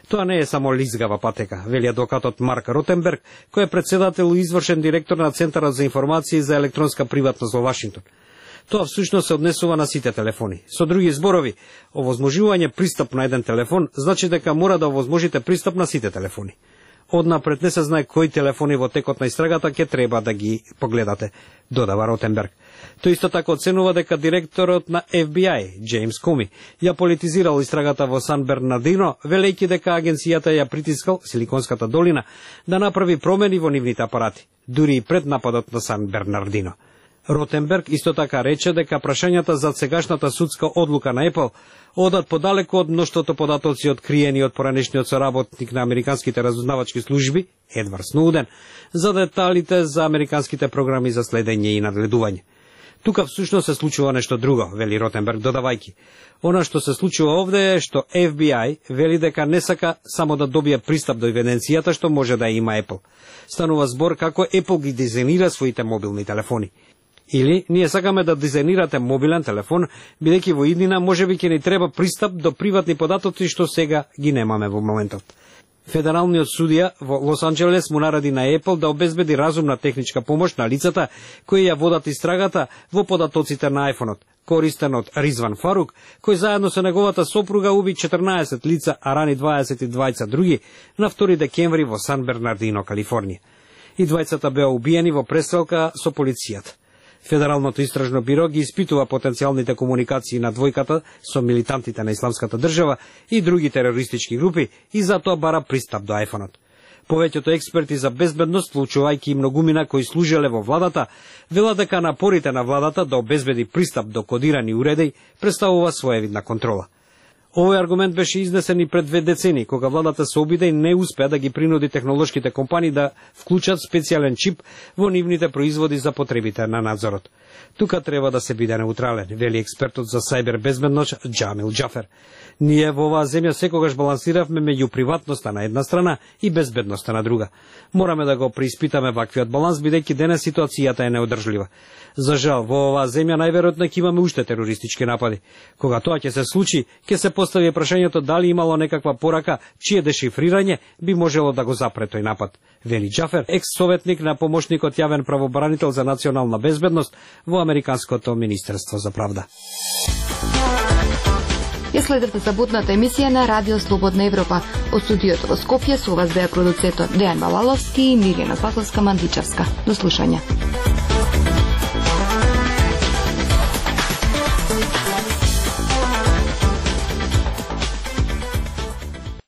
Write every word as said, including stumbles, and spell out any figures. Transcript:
Тоа не е само лизгава патека, вели адвокатот Марк Ротенберг, кој е председател и извршен директор на Центарот за информации за електронска приватност во Вашингтон. Тоа всушност се однесува на сите телефони. Со други зборови, овозможување пристап на еден телефон значи дека мора да овозможите пристап на сите телефони. Однапред не се знае кои телефони во текот на истрагата ќе треба да ги погледате, додава Ротенберг. Тој исто така оценува дека директорот на Еф Би Ај, Джеймс Коми, ја политизирал истрагата во Сан Бернардино, велејќи дека агенцијата ја притискал Силиконската долина да направи промени во нивните апарати, дури и пред нападот на Сан Бернардино. Ротенберг исто така рече дека прашањата за сегашната судска одлука на Apple одат подалеку од мноштвото податоци откриени од поранешниот соработник на американските разузнавачки служби, Едвард Сноуден, за деталите за американските програми за следење и надледување. Тука всушност се случува нешто друго, вели Ротенберг додавајки. Она што се случува овде е што Еф Би Ај вели дека не сака само да добие пристап до евиденцијата што може да има Apple. Станува збор како Apple ги дизајнира своите мобилни телефони. Или ние сакаме да дизајнирате мобилен телефон, бидејќи во иднина можеби ќе ни треба пристап до приватни податоци што сега ги немаме во моментот. Федералниот судија во Лос Анџелес му нареди на Apple да обезбеди разумна техничка помош на лицата кои ја водат истрагата во податоците на iPhone-от, користен од Ризван Фарук, кој заедно со неговата сопруга уби четрнаесет лица, а рани дваесет и двајца други на втори декември во Сан Бернардино, Калифорнија. И двајцата беа убиени во престрелка со полицијата. Федералното истражно биро ги испитува потенцијалните комуникации на двојката со милитантите на Исламската држава и други терористички групи и затоа бара пристап до iPhone-от. Повеќето експерти за безбедност, вклучувајќи и многумина кои служеле во владата, велат дека напорите на владата да обезбеди пристап до кодирани уреди представува своевидна контрола. Овој аргумент беше изнесен и пред две децени, кога владата се обиде и не успеа да ги принуди технолошките компании да вклучат специјален чип во нивните производи за потребите на надзорот. Тука треба да се биде неутрален, вели експертот за сајбер безбедност Џамил Џафер. Ние во оваа земја секогаш балансиравме меѓу приватноста на една страна и безбедноста на друга. Мораме да го преиспитаме ваквиот баланс, бидејќи денес ситуацијата е неодржлива. За жал, во оваа земја најверојатно ќе имаме уште терористички напади. Кога тоа ќе се случи, ќе се постави прашањето дали имало некаква порака чие дешифрирање би можело да го запре тој напад. Вели Џафер, екс-советник на помошникот јавен правобранител за национална безбедност во Американското министерство за правда. Ја следите саботната емисија на Радио Слободна Европа. Од студиото во Скопје со вас беа продуцентот Дејан Балаловски и Милена Паковска-Мандичевска. До слушање.